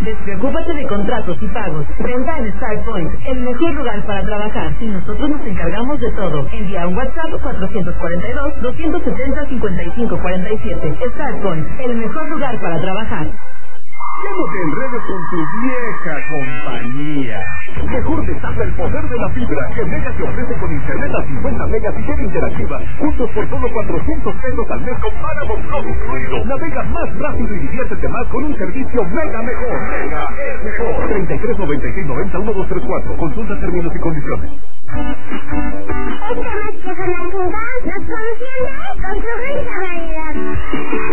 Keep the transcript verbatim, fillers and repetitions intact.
Despreocúpate de contratos y pagos. Renta en StarPoint, el mejor lugar para trabajar. Y nosotros nos encargamos de todo. Envía un WhatsApp cuatro cuatro dos, dos siete cero, cinco cinco cuatro siete. StarPoint, el mejor lugar para trabajar. Ya no te enredes con tu vieja compañía. Mejor destapa el poder de la fibra que Mega te ofrece con internet a cincuenta megas y T V interactiva. Juntos por solo cuatrocientos pesos al mes con Paramount Plus incluido. Navega más rápido y diviértete más con un servicio Mega mejor. Mega es mejor. treinta y tres noventa y seis noventa uno dos tres cuatro. Consulta términos y condiciones. Esta noche con la Nos conociendo con su rica variedad.